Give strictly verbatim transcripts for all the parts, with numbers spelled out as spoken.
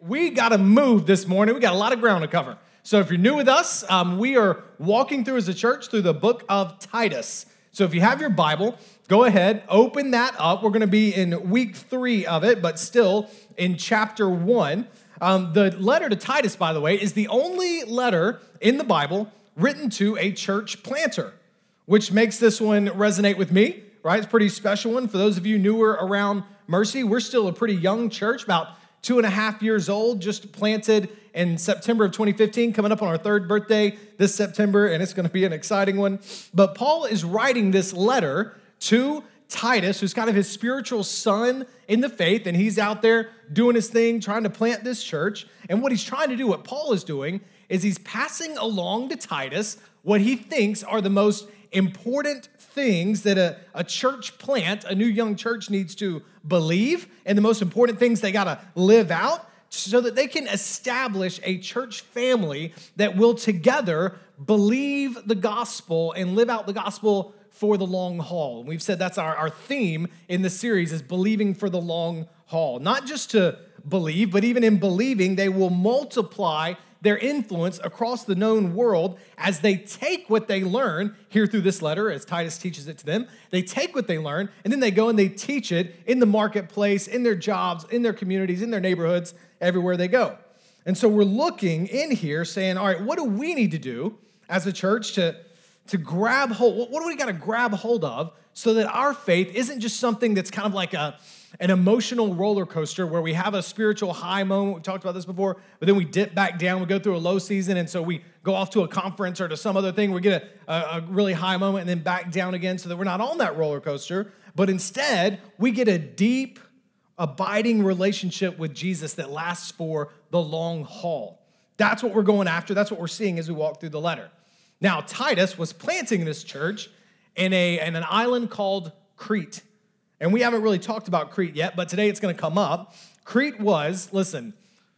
we got to move this morning. We got a lot of ground to cover. So if you're new with us, um, we are walking through as a church through the book of Titus. So if you have your Bible, go ahead, open that up. We're going to be in week three of it, but still in chapter one. Um, the letter to Titus, by the way, is the only letter in the Bible written to a church planter, which makes this one resonate with me, right? It's a pretty special one. For those of you newer around Mercy, we're still a pretty young church, about two and a half years old, just planted in September of twenty fifteen, coming up on our third birthday this September, and it's going to be an exciting one. But Paul is writing this letter to Titus, who's kind of his spiritual son in the faith, and he's out there doing his thing, trying to plant this church. And what he's trying to do, what Paul is doing, is he's passing along to Titus what he thinks are the most important things that a, a church plant, a new young church needs to believe, and the most important things they got to live out so that they can establish a church family that will together believe the gospel and live out the gospel for the long haul. And we've said that's our, our theme in this series is believing for the long haul. Not just to believe, but even in believing, they will multiply their influence across the known world as they take what they learn here through this letter, as Titus teaches it to them. They take what they learn, and then they go and they teach it in the marketplace, in their jobs, in their communities, in their neighborhoods, everywhere they go. And so we're looking in here saying, all right, what do we need to do as a church to, to grab hold? What do we got to grab hold of so that our faith isn't just something that's kind of like a an emotional roller coaster where we have a spiritual high moment. We talked about this before, but then we dip back down. We go through a low season, and so we go off to a conference or to some other thing. We get a, a, a really high moment and then back down again so that we're not on that roller coaster, but instead we get a deep, abiding relationship with Jesus that lasts for the long haul. That's what we're going after. That's what we're seeing as we walk through the letter. Now, Titus was planting this church in, a, in an island called Crete. And we haven't really talked about Crete yet, but today it's going to come up. Crete was, listen,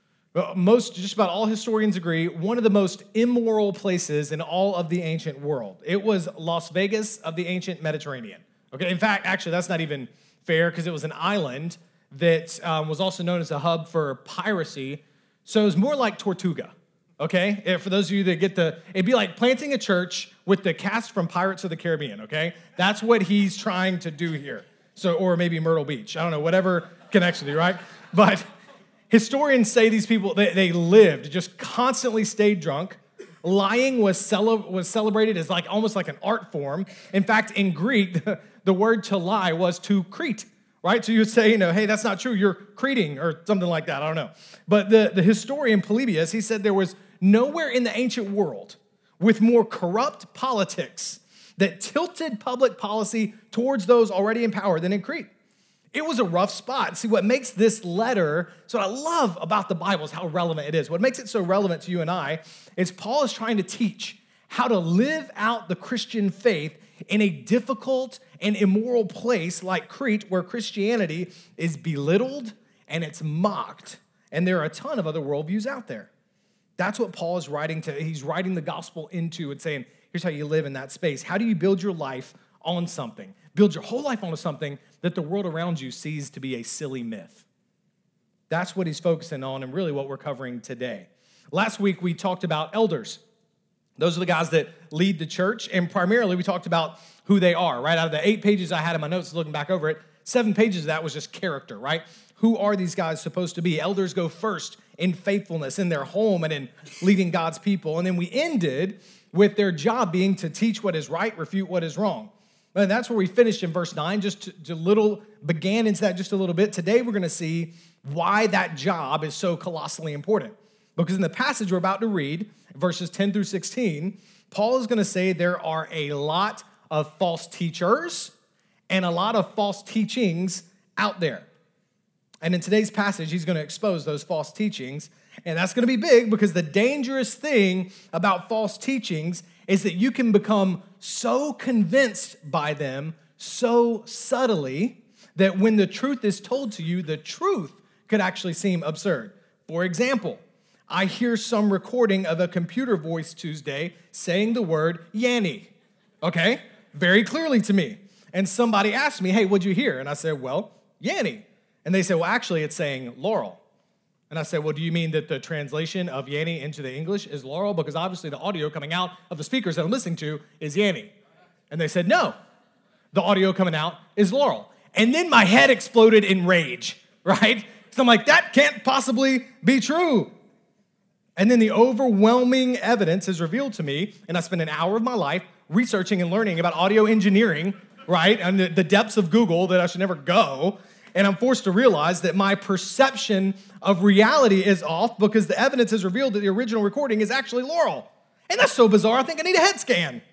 most, just about all historians agree, one of the most immoral places in all of the ancient world. It was Las Vegas of the ancient Mediterranean. Okay, in fact, actually, that's not even fair because it was an island that um, was also known as a hub for piracy. So it was more like Tortuga. Okay, for those of you that get the, it'd be like planting a church with the cast from Pirates of the Caribbean. Okay, that's what he's trying to do here. So, or maybe Myrtle Beach. I don't know, whatever connects with you, right? But historians say these people, they, they lived, just constantly stayed drunk. Lying was cele- was celebrated as like almost like an art form. In fact, in Greek, the word to lie was to crete, right? So you would say, you know, hey, that's not true. You're creting or something like that. I don't know. But the, the historian Polybius, he said there was nowhere in the ancient world with more corrupt politics that tilted public policy towards those already in power than in Crete. It was a rough spot. See, what makes this letter, so what I love about the Bible is how relevant it is. What makes it so relevant to you and I is Paul is trying to teach how to live out the Christian faith in a difficult and immoral place like Crete, where Christianity is belittled and it's mocked. And there are a ton of other worldviews out there. That's what Paul is writing to. He's writing the gospel into and saying, here's how you live in that space. How do you build your life on something? Build your whole life onto something that the world around you sees to be a silly myth. That's what he's focusing on and really what we're covering today. Last week, we talked about elders. Those are the guys that lead the church, and primarily we talked about who they are, right? Out of the eight pages I had in my notes looking back over it, seven pages of that was just character, right? Who are these guys supposed to be? Elders go first in faithfulness in their home and in leading God's people. And then we ended with their job being to teach what is right, refute what is wrong. And that's where we finished in verse nine, just to, to little, began into that just a little bit. Today we're going to see why that job is so colossally important. Because in the passage we're about to read, verses ten through sixteen, Paul is going to say there are a lot of false teachers and a lot of false teachings out there. And in today's passage, he's going to expose those false teachings. And that's going to be big because the dangerous thing about false teachings is that you can become so convinced by them so subtly that when the truth is told to you, the truth could actually seem absurd. For example, I hear some recording of a computer voice Tuesday saying the word Yanny, okay, very clearly to me. And somebody asked me, hey, what'd you hear? And I said, well, Yanny. And they said, well, actually, it's saying Laurel. And I said, well, do you mean that the translation of Yanny into the English is Laurel? Because obviously the audio coming out of the speakers that I'm listening to is Yanny. And they said, no, the audio coming out is Laurel. And then my head exploded in rage, right? So I'm like, that can't possibly be true. And then the overwhelming evidence is revealed to me, and I spent an hour of my life researching and learning about audio engineering, right? And the, the depths of Google that I should never go. And I'm forced to realize that my perception of reality is off because the evidence has revealed that the original recording is actually Laurel. And that's so bizarre, I think I need a head scan.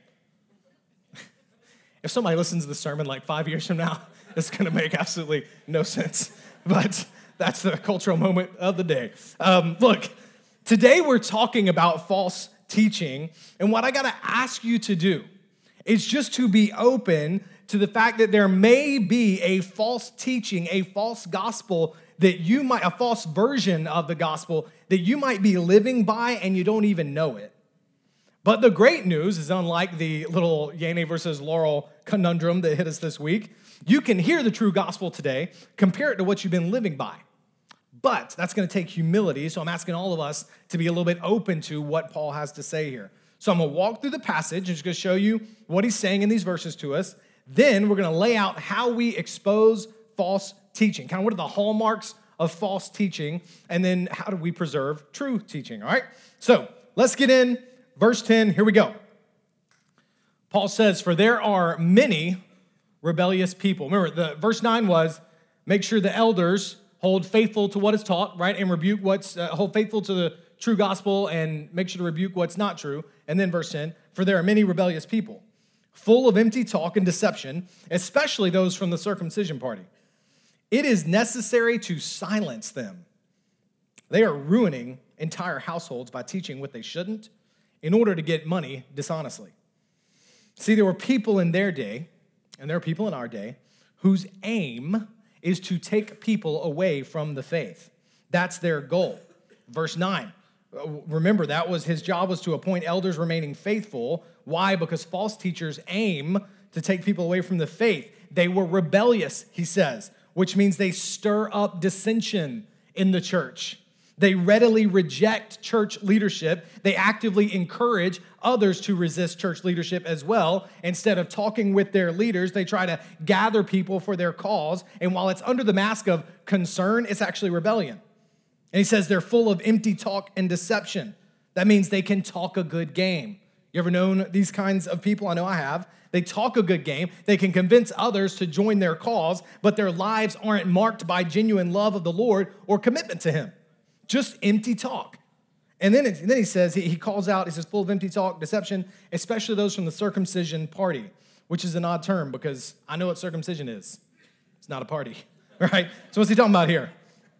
If somebody listens to the sermon like five years from now, it's going to make absolutely no sense. But that's the cultural moment of the day. Um, look, today we're talking about false teaching. And what I got to ask you to do is just to be open to the fact that there may be a false teaching, a false gospel that you might, a false version of the gospel that you might be living by and you don't even know it. But the great news is, unlike the little Yanny versus Laurel conundrum that hit us this week, you can hear the true gospel today, compare it to what you've been living by. But that's going to take humility, so I'm asking all of us to be a little bit open to what Paul has to say here. So I'm going to walk through the passage and just going to show you what he's saying in these verses to us. Then we're going to lay out how we expose false teaching. Kind of what are the hallmarks of false teaching, and then how do we preserve true teaching, all right? So let's get in. Verse ten, here we go. Paul says, for there are many rebellious people. Remember, the verse nine was, make sure the elders hold faithful to what is taught, right? And rebuke what's, uh, hold faithful to the true gospel and make sure to rebuke what's not true. And then verse ten, for there are many rebellious people, full of empty talk and deception, especially those from the circumcision party. It is necessary to silence them. They are ruining entire households by teaching what they shouldn't in order to get money dishonestly. See, there were people in their day, and there are people in our day, whose aim is to take people away from the faith. That's their goal. Verse nine, remember, that was his job was to appoint elders remaining faithful. Why? Because false teachers aim to take people away from the faith. They were rebellious, he says, which means they stir up dissension in the church. They readily reject church leadership. They actively encourage others to resist church leadership as well. Instead of talking with their leaders, they try to gather people for their cause. And while it's under the mask of concern, it's actually rebellion. And he says they're full of empty talk and deception. That means they can talk a good game. You ever known these kinds of people? I know I have. They talk a good game. They can convince others to join their cause, but their lives aren't marked by genuine love of the Lord or commitment to him. Just empty talk. And then, it, and then he says, he, he calls out, he says, full of empty talk, deception, especially those from the circumcision party, which is an odd term because I know what circumcision is. It's not a party, right? So what's he talking about here?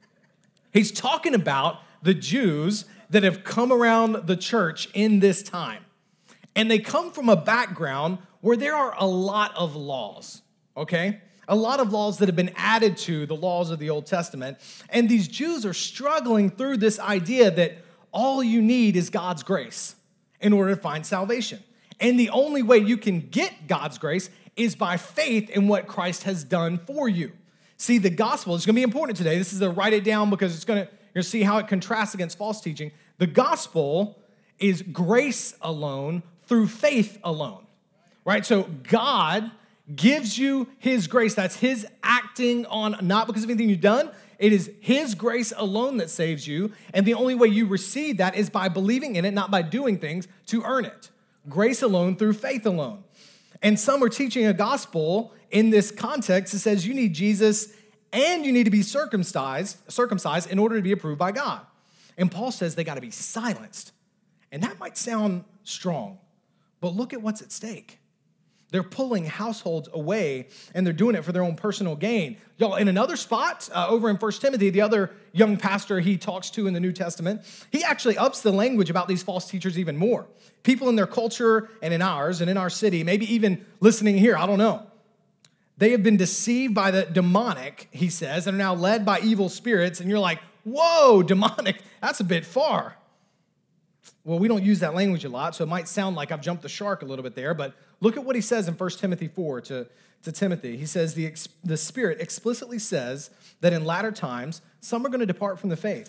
He's talking about the Jews that have come around the church in this time. And they come from a background where there are a lot of laws, okay? A lot of laws that have been added to the laws of the Old Testament. And these Jews are struggling through this idea that all you need is God's grace in order to find salvation. And the only way you can get God's grace is by faith in what Christ has done for you. See, the gospel is going to be important today. This is a write it down because it's going to, you're going to see how it contrasts against false teaching. The gospel is grace alone through faith alone, right? So God gives you his grace. That's his acting on, not because of anything you've done. It is his grace alone that saves you. And the only way you receive that is by believing in it, not by doing things to earn it. Grace alone through faith alone. And some are teaching a gospel in this context that says you need Jesus and you need to be circumcised, circumcised in order to be approved by God. And Paul says they got to be silenced. And that might sound strong, but look at what's at stake. They're pulling households away, and they're doing it for their own personal gain. Y'all, in another spot, uh, over in First Timothy, the other young pastor he talks to in the New Testament, he actually ups the language about these false teachers even more. People in their culture and in ours and in our city, maybe even listening here, I don't know. They have been deceived by the demonic, he says, and are now led by evil spirits, and you're like, whoa, demonic, that's a bit far. Well, we don't use that language a lot, so it might sound like I've jumped the shark a little bit there, but look at what he says in First Timothy four to, to Timothy. He says, the, the Spirit explicitly says that in latter times, some are going to depart from the faith,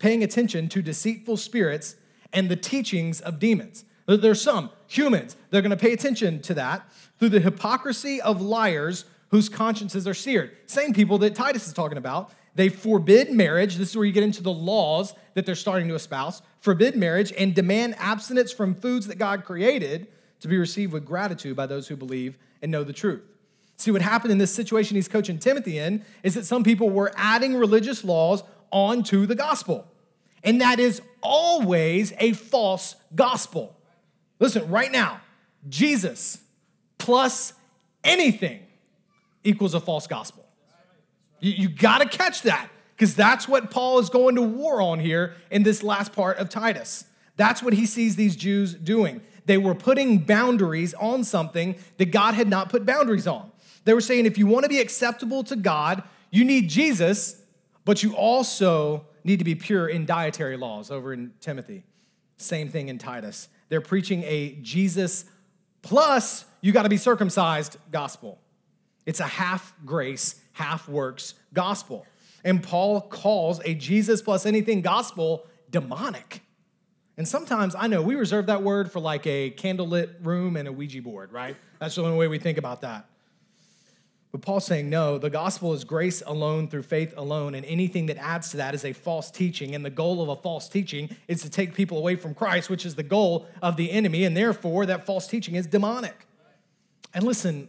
paying attention to deceitful spirits and the teachings of demons. There's some humans, they're going to pay attention to that through the hypocrisy of liars whose consciences are seared. Same people that Titus is talking about. They forbid marriage. This is where you get into the laws that they're starting to espouse. Forbid marriage and demand abstinence from foods that God created to be received with gratitude by those who believe and know the truth. See, what happened in this situation he's coaching Timothy in is that some people were adding religious laws onto the gospel. And that is always a false gospel. Listen, right now, Jesus plus anything equals a false gospel. You, you got to catch that, because that's what Paul is going to war on here in this last part of Titus. That's what he sees these Jews doing. They were putting boundaries on something that God had not put boundaries on. They were saying, if you want to be acceptable to God, you need Jesus, but you also need to be pure in dietary laws over in Timothy. Same thing in Titus. They're preaching a Jesus plus you got to be circumcised gospel. It's a half grace, half works gospel. And Paul calls a Jesus plus anything gospel demonic. And sometimes, I know, we reserve that word for like a candlelit room and a Ouija board, right? That's the only way we think about that. But Paul's saying, no, the gospel is grace alone through faith alone, and anything that adds to that is a false teaching. And the goal of a false teaching is to take people away from Christ, which is the goal of the enemy, and therefore that false teaching is demonic. And listen,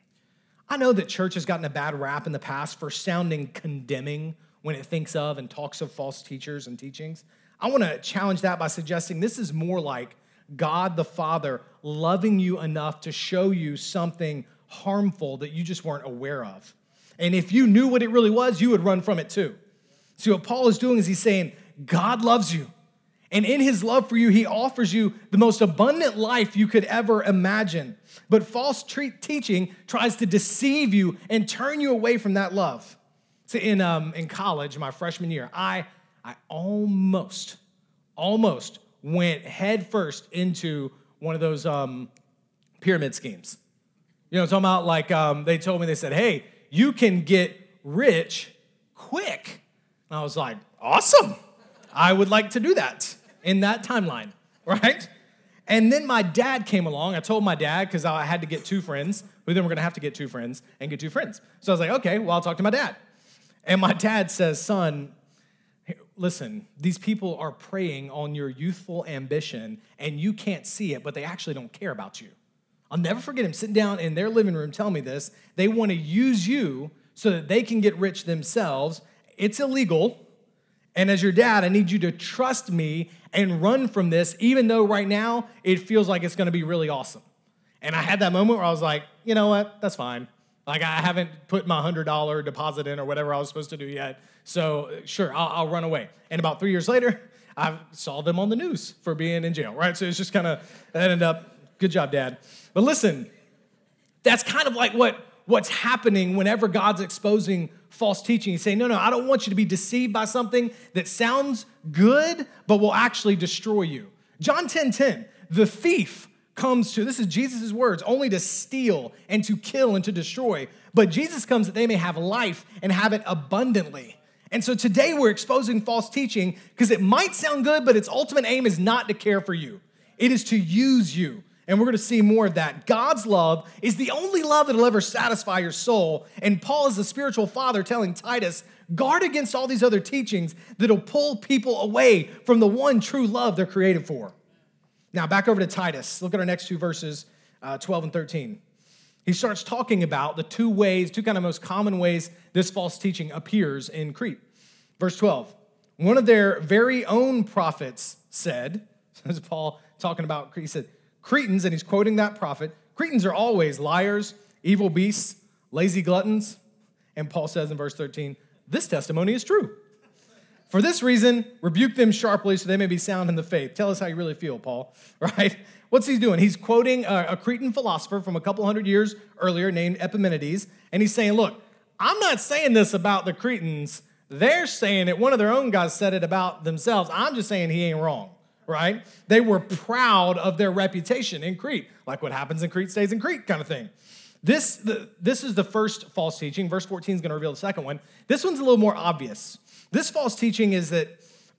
I know that church has gotten a bad rap in the past for sounding condemning when it thinks of and talks of false teachers and teachings. I want to challenge that by suggesting this is more like God the Father loving you enough to show you something harmful that you just weren't aware of. And if you knew what it really was, you would run from it too. See, what Paul is doing is he's saying, God loves you. And in his love for you, he offers you the most abundant life you could ever imagine. But false tre- teaching tries to deceive you and turn you away from that love. So in, um, in college, my freshman year, I, I almost, almost went headfirst into one of those um, pyramid schemes. You know, talking about like um, they told me, they said, hey, you can get rich quick. And I was like, awesome. I would like to do that in that timeline, right? And then my dad came along. I told my dad, because I had to get two friends. We then were going to have to get two friends and get two friends. So I was like, okay, well, I'll talk to my dad. And my dad says, son, hey, listen, these people are preying on your youthful ambition, and you can't see it, but they actually don't care about you. I'll never forget him sitting down in their living room telling me this. They want to use you so that they can get rich themselves. It's illegal. And as your dad, I need you to trust me and run from this, even though right now it feels like it's going to be really awesome. And I had that moment where I was like, you know what? That's fine. Like, I haven't put my one hundred dollars deposit in or whatever I was supposed to do yet. So sure, I'll, I'll run away. And about three years later, I saw them on the news for being in jail, right? So it's just kind of, that ended up, good job, Dad. But listen, that's kind of like what, what's happening whenever God's exposing false teaching. He's saying, no, no, I don't want you to be deceived by something that sounds good, but will actually destroy you. John ten ten, the thief comes to, this is Jesus' words, only to steal and to kill and to destroy. But Jesus comes that they may have life and have it abundantly. And so today we're exposing false teaching because it might sound good, but its ultimate aim is not to care for you. It is to use you. And we're going to see more of that. God's love is the only love that will ever satisfy your soul. And Paul is the spiritual father telling Titus, guard against all these other teachings that'll pull people away from the one true love they're created for. Now, back over to Titus. Look at our next two verses, uh, twelve and thirteen. He starts talking about the two ways, two kind of most common ways this false teaching appears in Crete. Verse twelve, one of their very own prophets said, as Paul talking about, he said, Cretans, and he's quoting that prophet, Cretans are always liars, evil beasts, lazy gluttons. And Paul says in verse thirteen, this testimony is true. For this reason, rebuke them sharply so they may be sound in the faith. Tell us how you really feel, Paul, right? What's he doing? He's quoting a, a Cretan philosopher from a couple hundred years earlier named Epimenides, and he's saying, look, I'm not saying this about the Cretans. They're saying it. One of their own guys said it about themselves. I'm just saying he ain't wrong. Right? They were proud of their reputation in Crete. Like what happens in Crete stays in Crete kind of thing. This, the, this is the first false teaching. Verse fourteen is going to reveal the second one. This one's a little more obvious. This false teaching is that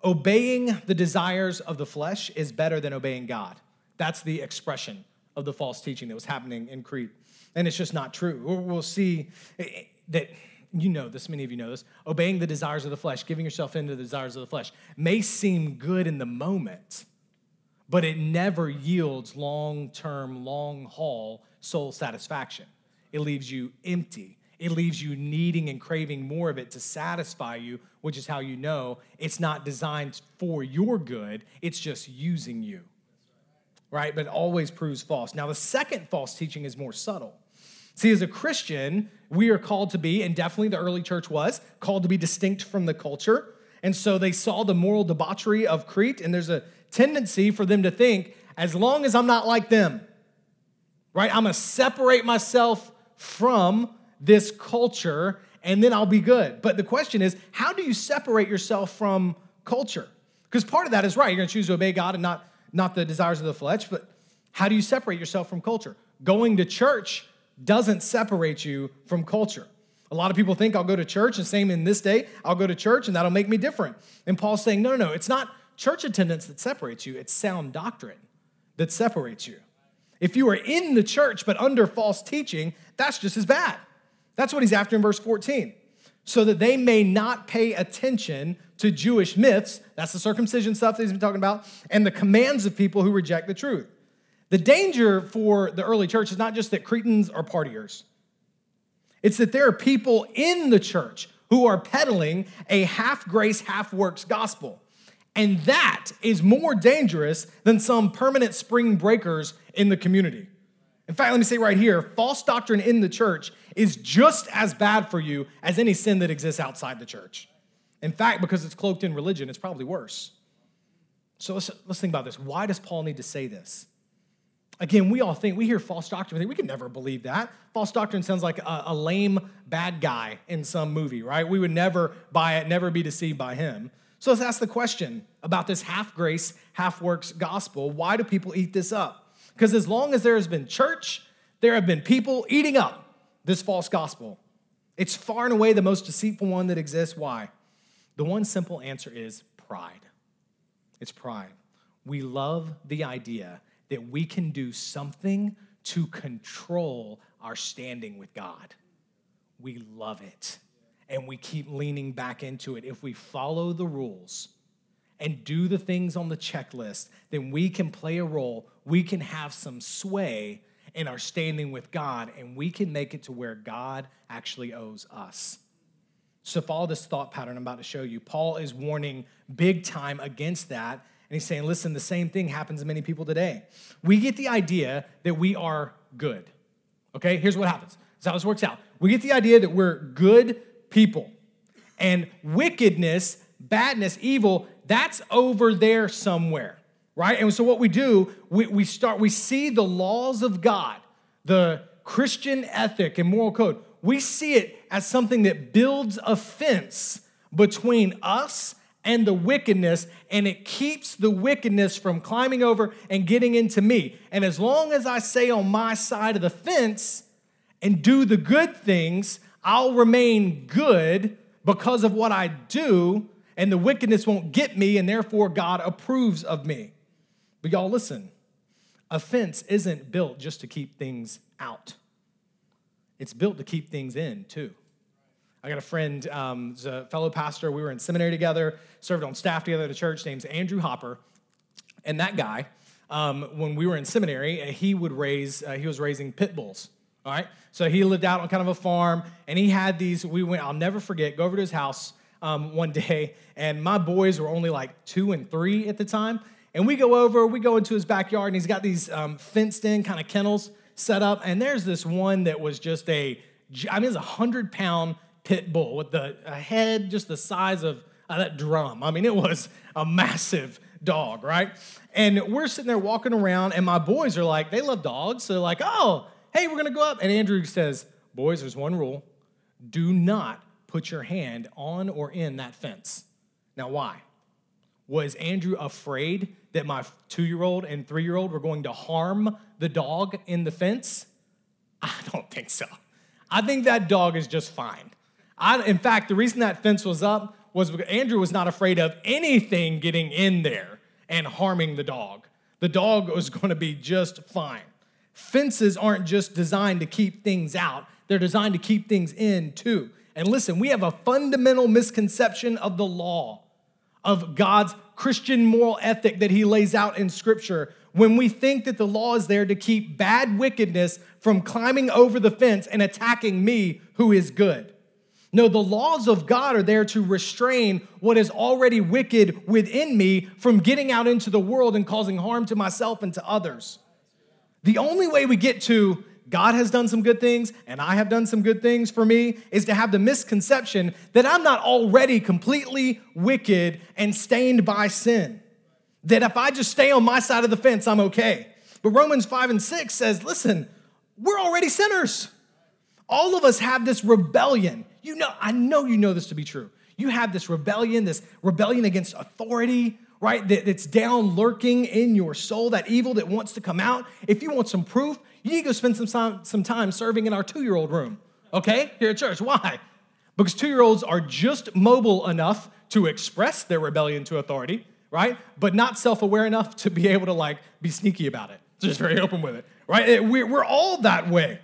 obeying the desires of the flesh is better than obeying God. That's the expression of the false teaching that was happening in Crete. And it's just not true. We'll see that, you know this, many of you know this, obeying the desires of the flesh, giving yourself into the desires of the flesh may seem good in the moment, but it never yields long-term, long-haul soul satisfaction. It leaves you empty. It leaves you needing and craving more of it to satisfy you, which is how you know it's not designed for your good. It's just using you, right? But it always proves false. Now, the second false teaching is more subtle. See, as a Christian, we are called to be, and definitely the early church was, called to be distinct from the culture. And so they saw the moral debauchery of Crete, and there's a tendency for them to think, as long as I'm not like them, right? I'm going to separate myself from this culture, and then I'll be good. But the question is, how do you separate yourself from culture? Because part of that is right. You're going to choose to obey God and not, not the desires of the flesh, but how do you separate yourself from culture? Going to church doesn't separate you from culture. A lot of people think I'll go to church, and same in this day, I'll go to church, and that'll make me different. And Paul's saying, no, no, no, it's not church attendance that separates you. It's sound doctrine that separates you. If you are in the church but under false teaching, that's just as bad. That's what he's after in verse fourteen. So that they may not pay attention to Jewish myths, that's the circumcision stuff that he's been talking about, and the commands of people who reject the truth. The danger for the early church is not just that Cretans are partiers. It's that there are people in the church who are peddling a half-grace, half-works gospel. And that is more dangerous than some permanent spring breakers in the community. In fact, let me say right here, false doctrine in the church is just as bad for you as any sin that exists outside the church. In fact, because it's cloaked in religion, it's probably worse. So let's, let's think about this. Why does Paul need to say this? Again, we all think, we hear false doctrine, we think we can never believe that. False doctrine sounds like a, a lame bad guy in some movie, right? We would never buy it, never be deceived by him. So let's ask the question about this half-grace, half-works gospel. Why do people eat this up? Because as long as there has been church, there have been people eating up this false gospel. It's far and away the most deceitful one that exists. Why? The one simple answer is pride. It's pride. We love the idea that we can do something to control our standing with God. We love it. And we keep leaning back into it. If we follow the rules and do the things on the checklist, then we can play a role. We can have some sway in our standing with God, and we can make it to where God actually owes us. So follow this thought pattern I'm about to show you. Paul is warning big time against that, and he's saying, listen, the same thing happens to many people today. We get the idea that we are good. Okay, here's what happens. This is how this works out. We get the idea that we're good people. And wickedness, badness, evil, that's over there somewhere, right? And so what we do, we, we start, we see the laws of God, the Christian ethic and moral code. We see it as something that builds a fence between us and the wickedness, and it keeps the wickedness from climbing over and getting into me. And as long as I stay on my side of the fence and do the good things, I'll remain good because of what I do, and the wickedness won't get me, and therefore God approves of me. But y'all listen, a fence isn't built just to keep things out. It's built to keep things in too. I got a friend, um, he's a fellow pastor. We were in seminary together, served on staff together at a church. Name's Andrew Hopper. And that guy, um, when we were in seminary, he would raise, uh, he was raising pit bulls. All right, so he lived out on kind of a farm, and he had these, we went, I'll never forget, go over to his house um, one day, and my boys were only like two and three at the time, and we go over, we go into his backyard, and he's got these um, fenced-in kind of kennels set up, and there's this one that was just a, I mean, it's a hundred-pound pit bull with the a head just the size of uh, that drum. I mean, it was a massive dog, right? And we're sitting there walking around, and my boys are like, they love dogs, so they're like, oh, hey, we're going to go up. And Andrew says, boys, there's one rule. Do not put your hand on or in that fence. Now, why? Was Andrew afraid that my two-year-old and three-year-old were going to harm the dog in the fence? I don't think so. I think that dog is just fine. I, in fact, the reason that fence was up was Andrew was not afraid of anything getting in there and harming the dog. The dog was going to be just fine. Fences aren't just designed to keep things out. They're designed to keep things in too. And listen, we have a fundamental misconception of the law, of God's Christian moral ethic that he lays out in Scripture when we think that the law is there to keep bad wickedness from climbing over the fence and attacking me who is good. No, the laws of God are there to restrain what is already wicked within me from getting out into the world and causing harm to myself and to others. The only way we get to God has done some good things and I have done some good things for me is to have the misconception that I'm not already completely wicked and stained by sin. That if I just stay on my side of the fence, I'm okay. But Romans five and six says, listen, we're already sinners. All of us have this rebellion. You know, I know you know this to be true. You have this rebellion, this rebellion against authority, right? That, that's down lurking in your soul, that evil that wants to come out. If you want some proof, you need to go spend some time, some time serving in our two-year-old room, okay? Here at church. Why? Because two-year-olds are just mobile enough to express their rebellion to authority, right? But not self-aware enough to be able to, like, be sneaky about it. So just very open with it, right? We're, we're all that way.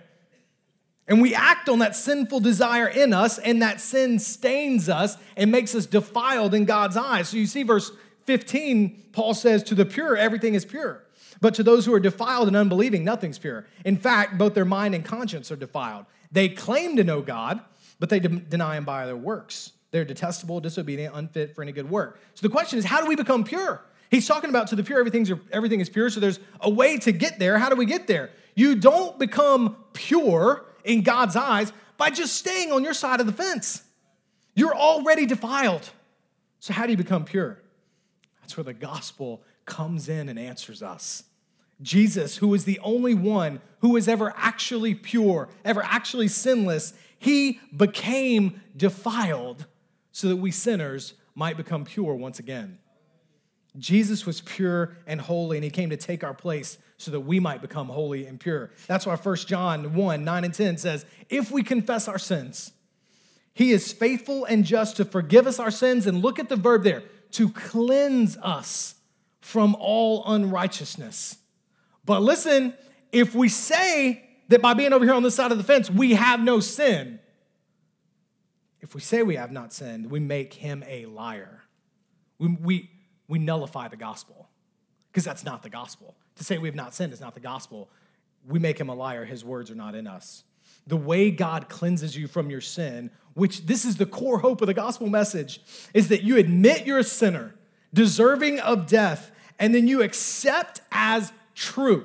And we act on that sinful desire in us, and that sin stains us and makes us defiled in God's eyes. So you see verse fifteen, Paul says, to the pure, everything is pure. But to those who are defiled and unbelieving, nothing's pure. In fact, both their mind and conscience are defiled. They claim to know God, but they de- deny him by their works. They're detestable, disobedient, unfit for any good work. So the question is, how do we become pure? He's talking about to the pure, everything's, everything is pure. So there's a way to get there. How do we get there? You don't become pure in God's eyes by just staying on your side of the fence. You're already defiled. So how do you become pure? That's where the gospel comes in and answers us. Jesus, who is the only one who is ever actually pure, ever actually sinless, he became defiled so that we sinners might become pure once again. Jesus was pure and holy, and he came to take our place so that we might become holy and pure. That's why First John one, nine and ten says, if we confess our sins, he is faithful and just to forgive us our sins, and look at the verb there, to cleanse us from all unrighteousness. But listen, if we say that by being over here on this side of the fence, we have no sin, if we say we have not sinned, we make him a liar. We, we, we nullify the gospel, because that's not the gospel. To say we have not sinned is not the gospel. We make him a liar. His words are not in us. The way God cleanses you from your sin, which this is the core hope of the gospel message, is that you admit you're a sinner, deserving of death, and then you accept as true.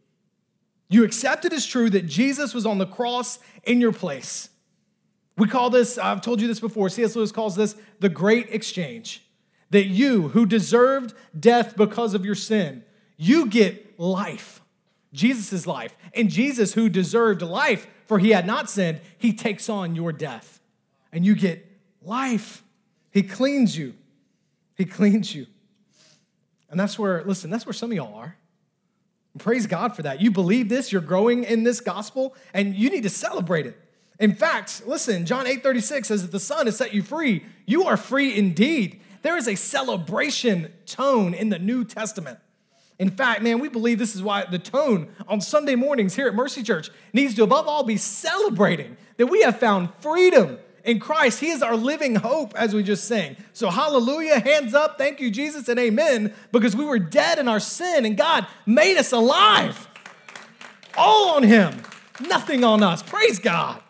You accept it as true that Jesus was on the cross in your place. We call this, I've told you this before, C S Lewis calls this the great exchange. That you, who deserved death because of your sin, you get life, Jesus' life. And Jesus, who deserved life, for he had not sinned, he takes on your death. And you get life. He cleans you. He cleans you. And that's where, listen, that's where some of y'all are. And praise God for that. You believe this, you're growing in this gospel, and you need to celebrate it. In fact, listen, John eight thirty-six says that the Son has set you free. You are free indeed. There is a celebration tone in the New Testament. In fact, man, we believe this is why the tone on Sunday mornings here at Mercy Church needs to, above all, be celebrating that we have found freedom in Christ. He is our living hope, as we just sang. So hallelujah, hands up, thank you, Jesus, and amen, because we were dead in our sin, and God made us alive. All on him, nothing on us. Praise God.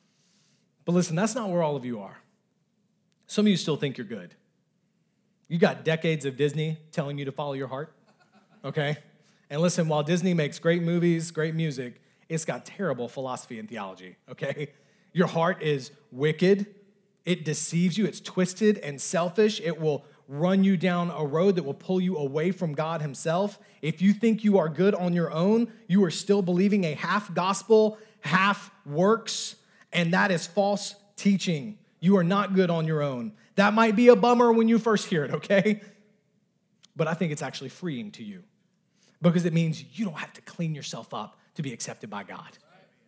But listen, that's not where all of you are. Some of you still think you're good. You got decades of Disney telling you to follow your heart, okay? And listen, while Disney makes great movies, great music, it's got terrible philosophy and theology, okay? Your heart is wicked. It deceives you. It's twisted and selfish. It will run you down a road that will pull you away from God himself. If you think you are good on your own, you are still believing a half gospel, half works, and that is false teaching. You are not good on your own. That might be a bummer when you first hear it, okay? But I think it's actually freeing to you because it means you don't have to clean yourself up to be accepted by God.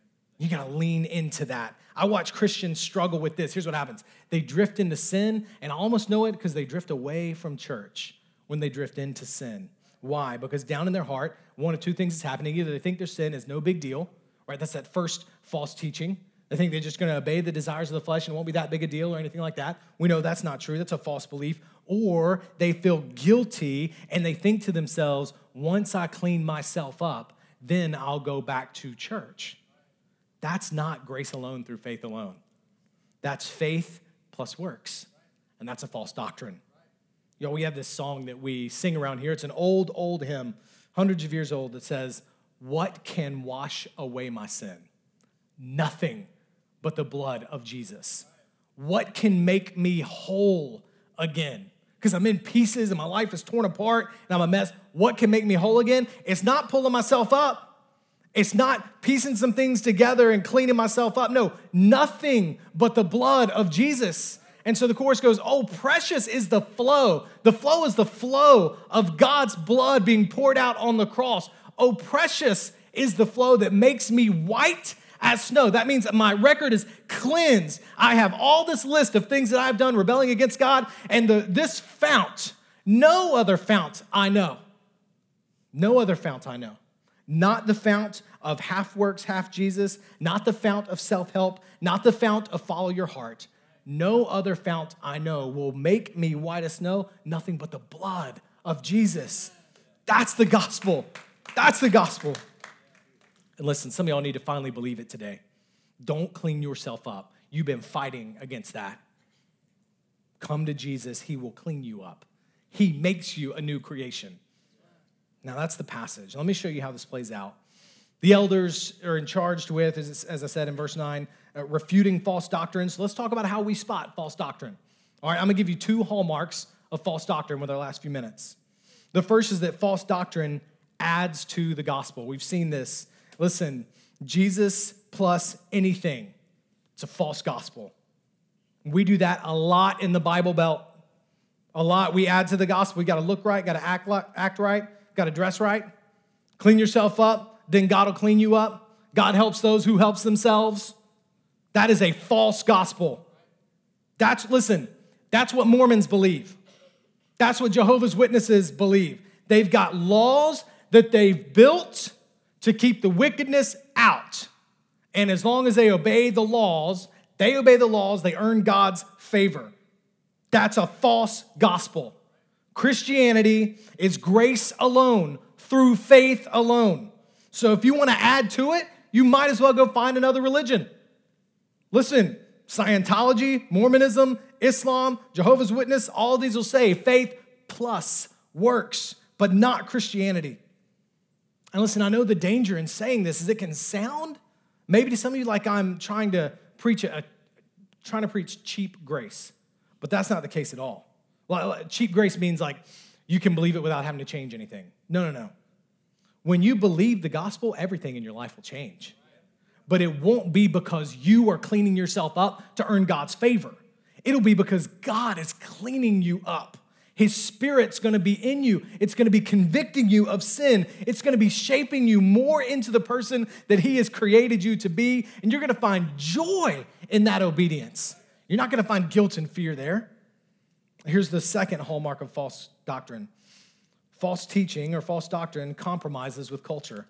You got to lean into that. I watch Christians struggle with this. Here's what happens. They drift into sin, and I almost know it because they drift away from church when they drift into sin. Why? Because down in their heart, one of two things is happening. Either they think their sin is no big deal, right? That's that first false teaching. They think they're just going to obey the desires of the flesh and it won't be that big a deal or anything like that. We know that's not true. That's a false belief. Or they feel guilty and they think to themselves, once I clean myself up, then I'll go back to church. That's not grace alone through faith alone. That's faith plus works. And that's a false doctrine. You know, we have this song that we sing around here. It's an old, old hymn, hundreds of years old, that says, what can wash away my sin? Nothing but the blood of Jesus. What can make me whole again? Because I'm in pieces and my life is torn apart and I'm a mess. What can make me whole again? It's not pulling myself up. It's not piecing some things together and cleaning myself up. No, nothing but the blood of Jesus. And so the chorus goes, oh, precious is the flow. The flow is the flow of God's blood being poured out on the cross. Oh, precious is the flow that makes me white as snow. That means that my record is cleansed. I have all this list of things that I've done rebelling against God, and the, this fount, no other fount I know. No other fount I know. Not the fount of half works, half Jesus, not the fount of self-help, not the fount of follow your heart. No other fount I know will make me white as snow, nothing but the blood of Jesus. That's the gospel. That's the gospel. And listen, some of y'all need to finally believe it today. Don't clean yourself up. You've been fighting against that. Come to Jesus. He will clean you up. He makes you a new creation. Now, that's the passage. Let me show you how this plays out. The elders are in charge with, as, as I said in verse nine, uh, refuting false doctrines. So let's talk about how we spot false doctrine. All right, I'm going to give you two hallmarks of false doctrine with our last few minutes. The first is that false doctrine adds to the gospel. We've seen this. Listen, Jesus plus anything, it's a false gospel. We do that a lot in the Bible Belt. A lot. We add to the gospel. We got to look right, got to act, act right, got to dress right, clean yourself up, then God will clean you up. God helps those who helps themselves. That is a false gospel. That's, listen, that's what Mormons believe. That's what Jehovah's Witnesses believe. They've got laws that they've built to keep the wickedness out. And as long as they obey the laws, they obey the laws, they earn God's favor. That's a false gospel. Christianity is grace alone, through faith alone. So if you want to add to it, you might as well go find another religion. Listen, Scientology, Mormonism, Islam, Jehovah's Witness, all these will say faith plus works, but not Christianity. And listen, I know the danger in saying this is it can sound maybe to some of you like I'm trying to preach a, trying to preach cheap grace, but that's not the case at all. Well, cheap grace means like you can believe it without having to change anything. No, no, no. When you believe the gospel, everything in your life will change. But it won't be because you are cleaning yourself up to earn God's favor. It'll be because God is cleaning you up. His Spirit's going to be in you. It's going to be convicting you of sin. It's going to be shaping you more into the person that He has created you to be. And you're going to find joy in that obedience. You're not going to find guilt and fear there. Here's the second hallmark of false doctrine. False teaching or false doctrine compromises with culture.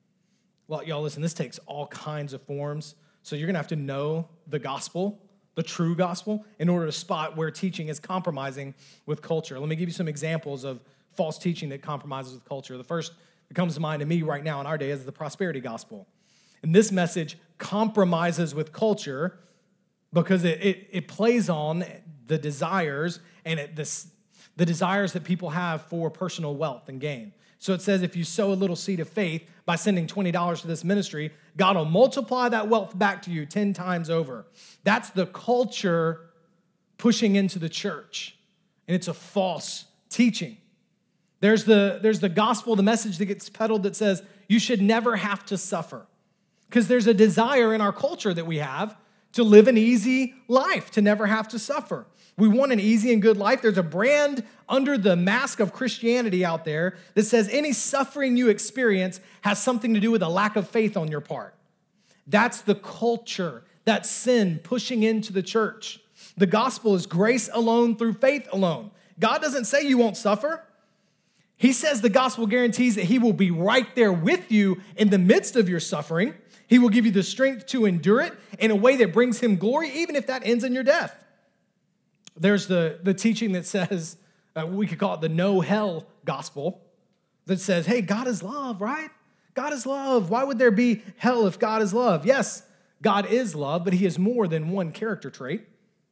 Well, y'all, listen, this takes all kinds of forms. So you're going to have to know the gospel, the true gospel, in order to spot where teaching is compromising with culture. Let me give you some examples of false teaching that compromises with culture. The first that comes to mind to me right now in our day is the prosperity gospel. And this message compromises with culture because it, it, it plays on the desires and it, this, the desires that people have for personal wealth and gain. So it says if you sow a little seed of faith by sending twenty dollars to this ministry, God will multiply that wealth back to you ten times over. That's the culture pushing into the church, and it's a false teaching. There's the, there's the gospel, the message that gets peddled that says you should never have to suffer, because there's a desire in our culture that we have to live an easy life, to never have to suffer. We want an easy and good life. There's a brand under the mask of Christianity out there that says any suffering you experience has something to do with a lack of faith on your part. That's the culture, that sin pushing into the church. The gospel is grace alone through faith alone. God doesn't say you won't suffer. He says the gospel guarantees that he will be right there with you in the midst of your suffering. He will give you the strength to endure it in a way that brings him glory, even if that ends in your death. There's the, the teaching that says, uh, we could call it the no hell gospel, that says, hey, God is love, right? God is love. Why would there be hell if God is love? Yes, God is love, but he is more than one character trait.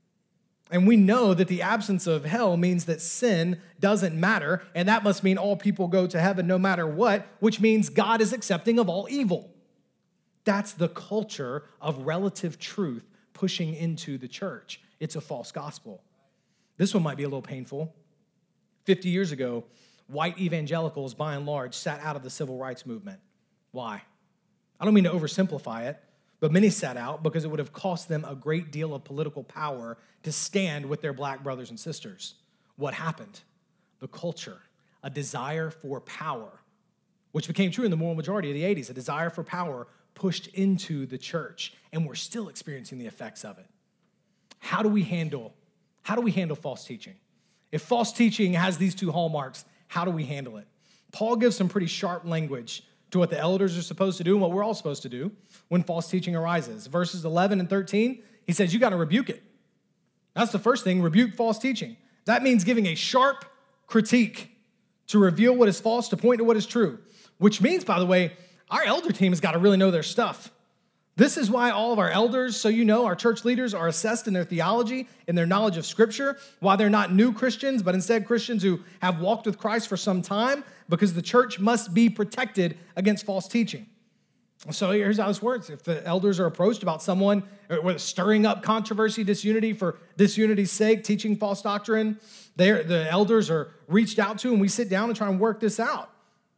And we know that the absence of hell means that sin doesn't matter, and that must mean all people go to heaven no matter what, which means God is accepting of all evil. That's the culture of relative truth pushing into the church. It's a false gospel. This one might be a little painful. fifty years ago, white evangelicals, by and large, sat out of the civil rights movement. Why? I don't mean to oversimplify it, but many sat out because it would have cost them a great deal of political power to stand with their black brothers and sisters. What happened? The culture, a desire for power, which became true in the moral majority of the eighties, a desire for power pushed into the church, and we're still experiencing the effects of it. How do we handle, how do we handle false teaching? If false teaching has these two hallmarks, how do we handle it? Paul gives some pretty sharp language to what the elders are supposed to do and what we're all supposed to do when false teaching arises. Verses eleven and thirteen, he says, you got to rebuke it. That's the first thing, rebuke false teaching. That means giving a sharp critique to reveal what is false, to point to what is true, which means, by the way, our elder team has got to really know their stuff. This is why all of our elders, so you know, our church leaders are assessed in their theology and their knowledge of Scripture, why they're not new Christians, but instead Christians who have walked with Christ for some time, because the church must be protected against false teaching. So here's how this works. If the elders are approached about someone stirring up controversy, disunity for disunity's sake, teaching false doctrine, the elders are reached out to, and we sit down and try and work this out.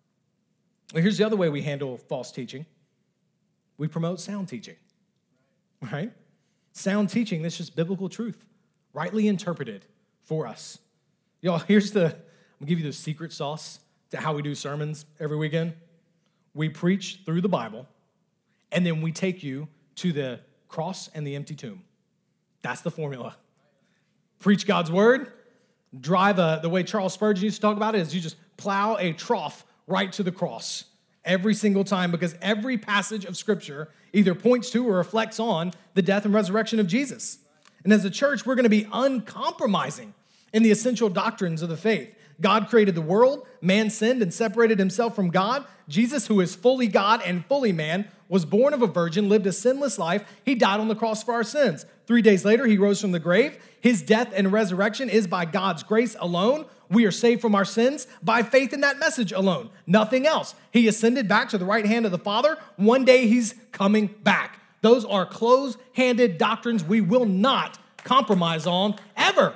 Well, here's the other way we handle false teaching. We promote sound teaching, right? Sound teaching, that's just biblical truth, rightly interpreted for us. Y'all, here's the, I'm gonna give you the secret sauce to how we do sermons every weekend. We preach through the Bible, and then we take you to the cross and the empty tomb. That's the formula. Preach God's word, drive a, the way Charles Spurgeon used to talk about it is you just plow a trough right to the cross every single time, because every passage of Scripture either points to or reflects on the death and resurrection of Jesus. And as a church, we're going to be uncompromising in the essential doctrines of the faith. God created the world, man sinned and separated himself from God. Jesus, who is fully God and fully man, was born of a virgin, lived a sinless life. He died on the cross for our sins. Three days later, he rose from the grave. His death and resurrection is by God's grace alone. We are saved from our sins by faith in that message alone, nothing else. He ascended back to the right hand of the Father. One day he's coming back. Those are close-handed doctrines we will not compromise on ever.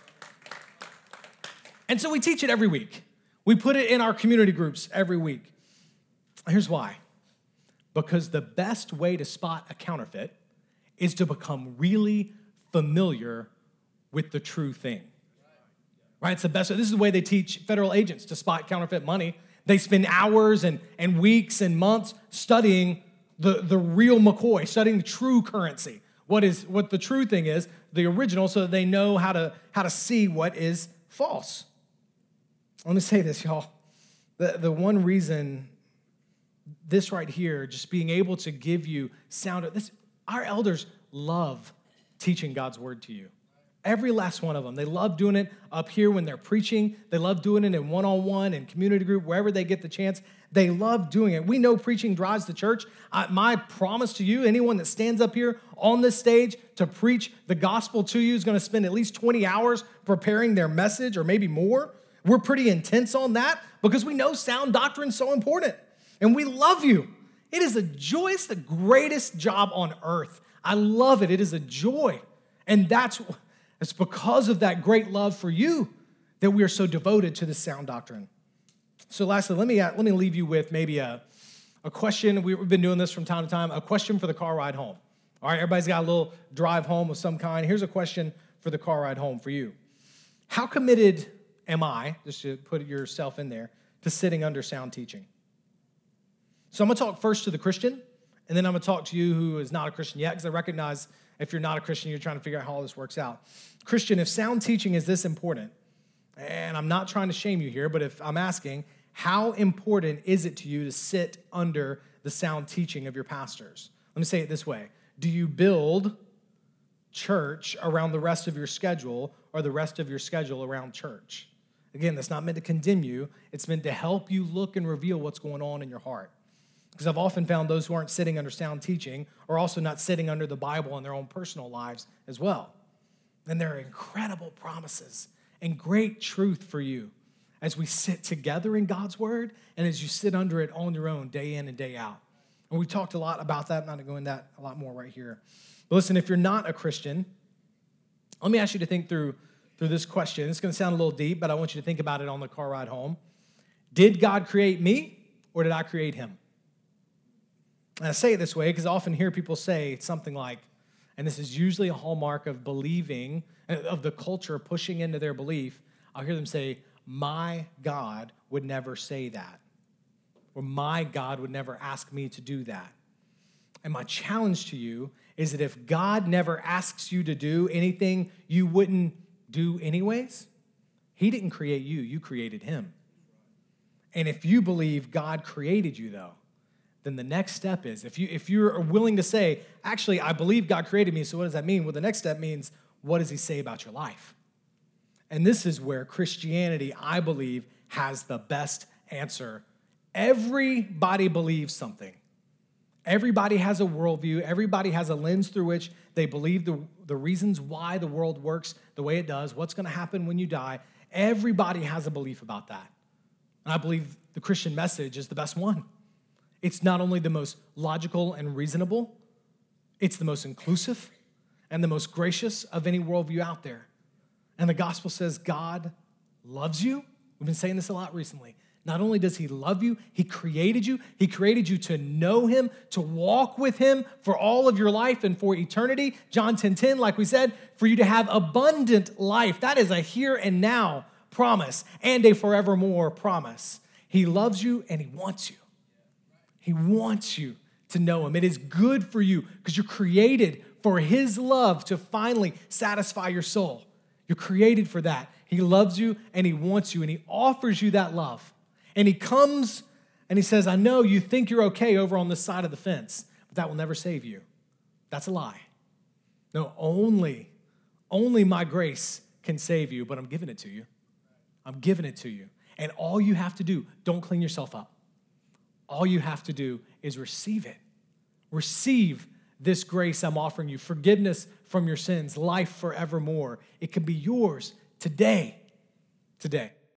And so we teach it every week. We put it in our community groups every week. Here's why. Because the best way to spot a counterfeit is to become really familiar with the true thing. Right? It's the best way. This is the way they teach federal agents to spot counterfeit money. They spend hours and, and weeks and months studying the, the real McCoy, studying the true currency. What is what the true thing is, the original, so that they know how to, how to see what is false. Let me say this, y'all. The, the one reason this right here, just being able to give you sound, this, our elders love teaching God's word to you. Every last one of them. They love doing it up here when they're preaching. They love doing it in one-on-one and community group, wherever they get the chance. They love doing it. We know preaching drives the church. I, my promise to you, anyone that stands up here on this stage to preach the gospel to you is going to spend at least twenty hours preparing their message, or maybe more. We're pretty intense on that because we know sound doctrine is so important. And we love you. It is a joy. It's the greatest job on earth. I love it. It is a joy. And that's it's because of that great love for you that we are so devoted to this sound doctrine. So lastly, let me, uh, let me leave you with maybe a, a question. We've been doing this from time to time, a question for the car ride home. All right, everybody's got a little drive home of some kind. Here's a question for the car ride home for you. How committed am I, just to put yourself in there, to sitting under sound teaching? So I'm going to talk first to the Christian, And then I'm going to talk to you who is not a Christian yet, because I recognize if you're not a Christian, you're trying to figure out how all this works out. Christian, if sound teaching is this important, and I'm not trying to shame you here, but if I'm asking, how important is it to you to sit under the sound teaching of your pastors? Let me say it this way. Do you build church around the rest of your schedule, or the rest of your schedule around church? Again, that's not meant to condemn you. It's meant to help you look and reveal what's going on in your heart. Because I've often found those who aren't sitting under sound teaching are also not sitting under the Bible in their own personal lives as well. And there are incredible promises and great truth for you as we sit together in God's word and as you sit under it on your own day in and day out. And we talked a lot about that. I'm not going to go into that a lot more right here. But listen, if you're not a Christian, let me ask you to think through, through this question. It's going to sound a little deep, but I want you to think about it on the car ride home. Did God create me, or did I create him? And I say it this way because I often hear people say something like, and this is usually a hallmark of believing, of the culture pushing into their belief, I'll hear them say, my God would never say that. Or my God would never ask me to do that. And my challenge to you is that if God never asks you to do anything you wouldn't do anyways, he didn't create you, you created him. And if you believe God created you, though, then the next step is, if, you, if you're willing to say, actually, I believe God created me, so what does that mean? Well, the next step means, what does he say about your life? And this is where Christianity, I believe, has the best answer. Everybody believes something. Everybody has a worldview. Everybody has a lens through which they believe the, the reasons why the world works the way it does, what's going to happen when you die. Everybody has a belief about that. And I believe the Christian message is the best one. It's not only the most logical and reasonable, it's the most inclusive and the most gracious of any worldview out there. And the gospel says God loves you. We've been saying this a lot recently. Not only does he love you, he created you. He created you to know him, to walk with him for all of your life and for eternity. John ten ten, like we said, for you to have abundant life. That is a here and now promise and a forevermore promise. He loves you and he wants you. He wants you to know him. It is good for you because you're created for his love to finally satisfy your soul. You're created for that. He loves you and he wants you and he offers you that love. And he comes and he says, I know you think you're okay over on this side of the fence, but that will never save you. That's a lie. No, only, only my grace can save you, but I'm giving it to you. I'm giving it to you. And all you have to do, don't clean yourself up. All you have to do is receive it. Receive this grace I'm offering you, forgiveness from your sins, life forevermore. It can be yours today, today.